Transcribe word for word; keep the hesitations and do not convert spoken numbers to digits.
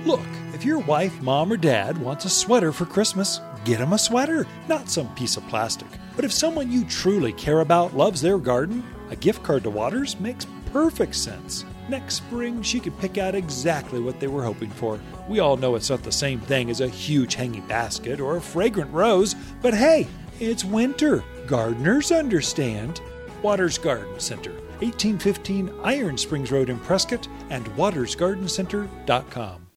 Look, if your wife, mom, or dad wants a sweater for Christmas, get them a sweater, not some piece of plastic. But if someone you truly care about loves their garden, a gift card to Watters makes perfect sense. Next spring, she could pick out exactly what they were hoping for. We all know it's not the same thing as a huge hanging basket or a fragrant rose, but hey, it's winter. Gardeners understand. Watters Garden Center, eighteen fifteen Iron Springs Road in Prescott, and watters garden center dot com.